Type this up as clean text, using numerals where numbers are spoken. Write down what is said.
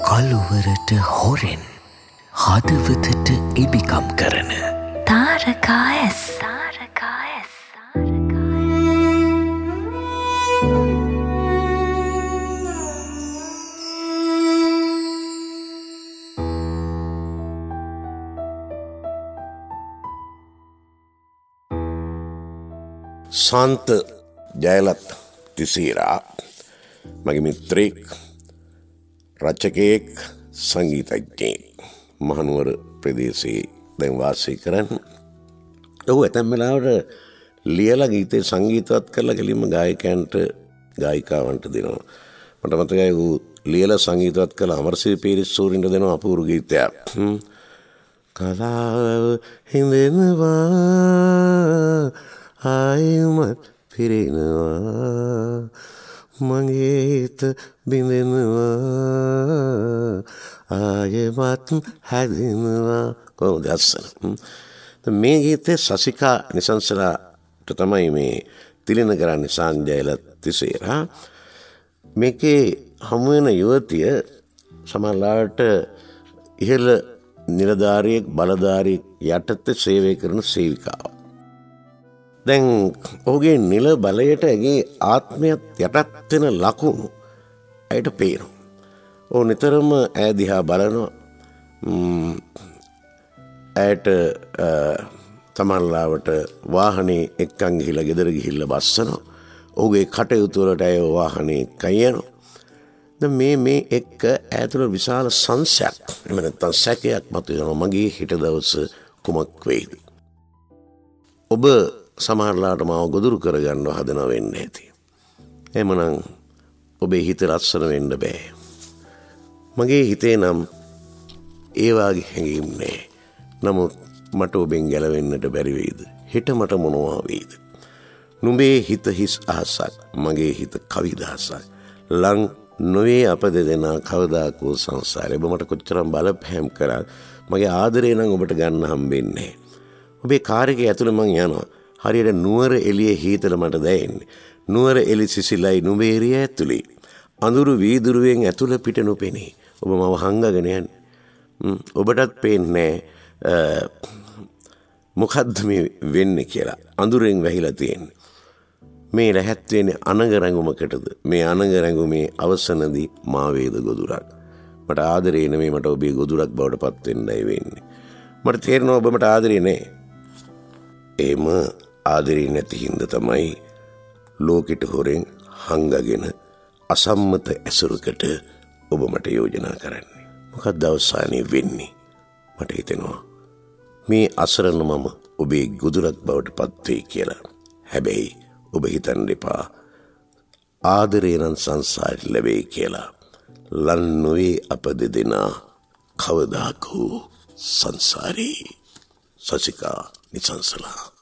කළුවරට හොරෙන් හදවතට ඉබිකම් කරන තාරකායස් සාන්ත ජයලත් තිසීරා මගේ මිත්‍රෙක්, රචකයෙක්, සංගීතඥයෙක් මහනුවර ප්‍රදේශයේ දැන් වාසය කරන්නේ. ඔහු ඇතැම් වෙලාවට ලියලා ගීතේ සංගීතවත් කරලා කෙලින්ම ගායකයන්ට ගායිකාවන්ට දෙනවා. මට මතකයි ඔහු ලියලා සංගීතවත් කරලා අමරසිරි පීරිස්සූරින්ට දෙනවා අපූර්ව ගීතයක්. කලාව හිඳෙනවා ආයමත් පිරෙනවා මගේ හිත බිඳෙනවා ආයමත් හැදෙනවා. කොහොමද අස්සන මේ ගීතේ සසිකා නිසංසලාට තමයි මේ තිලින කරන්නේ සාන්ත ජයලත් තිසේරා. මේකේ හමු වෙන යුවතිය සමහරවිට ඉහළ නිලධාරියෙක් බලධාරියෙක් යටතේ සේවය කරන සේවිකාවක්. දැන් ඔහුගේ නිල බලයට ඇගේ ආත්මයත් යටත් වෙන ලකුණු ඇයට පේනවා. ඔහු නිතරම ඈ දිහා බලනවා. ඇයට තමන්ලාවට වාහනේ එක්කන් ගිහිල්ලා ගෙදර ගිහිල්ලා බස්සනවා. ඔහුගේ කටයුතු වලට ඇය වාහනේ එක්කන් යනවා. දැන් මේ එක්ක ඈතුල විශාල සංශයක් එහෙම නැත්නම් සැකයක් මතුවෙනවා. මගේ හිත දවස කුමක් වෙයිද? ඔබ සමහරලාට මාව ගොදුරු කරගන්න හදනවා වෙන්න ඇති. එහෙමනම් ඔබේ හිත ලස්සන වෙන්න බෑ. මගේ හිතේ නම් ඒ වාගේ හැඟීම් නෑ. නමුත් මට ඔබෙන් ගැලවෙන්නට බැරි වෙයිද? හිත මට මොනවා වෙයිද? නුඹේ හිත හිස් අහසක්, මගේ හිත කවිදහසක්. ලං නොවේ අප දෙදෙනා කවදාකෝ සංසාරේ. ඔබ මට කොච්චරම් බලපෑම් කරා මගේ ආදරේ නම් ඔබට ගන්න හම්බෙන්නේ නෑ. ඔබේ කාර් එකේ ඇතුළේ මං යනවා. හරියට නුවර එළියේ හීතල මට දැනෙන්නේ. නුවර එළි සිසිලයි නුඹේ එළිය ඇතුලේ. අඳුරු වීදුරුවෙන් ඇතුළ පිට නොපෙනී. ඔබ මව හංගගෙන යන්නේ. ඔබටත් පේන්නේ මොකද්ද මේ වෙන්නේ කියලා. අඳුරෙන් වැහිලා තියෙන්නේ. මේ රැහත් වෙන්නේ අනග රැඟුමකටද? මේ අනග රැඟුමේ අවසනදී මා වේද ගොදුරක්. මට ආදරේ නෙමෙයි, මට ඔබේ ගොදුරක් බවට පත් වෙන්නයි වෙන්නේ. මට තේරෙනවා ඔබ මට ආදරේ නෑ. එහෙම ආදරේ නැති හින්දා තමයි ලෝකෙට හොරෙන් හංගගෙන අසම්මත ඇසුරකට ඔබ මට යෝජනා කරන්නේ. මොකක්ද අවසානයේ වෙන්නේ? මට හිතෙනවා මේ අසරණ මම ඔබේ ගොදුරක් බවට පත් වෙයි කියලා. හැබැයි ඔබ හිතන්න එපා ආදරේ නම් සංසාරේ ලැබෙයි කියලා. ලන් නොවේ අප දෙදෙනා කවදාකෝ සංසාරේ. සසිකා නිසංසලා.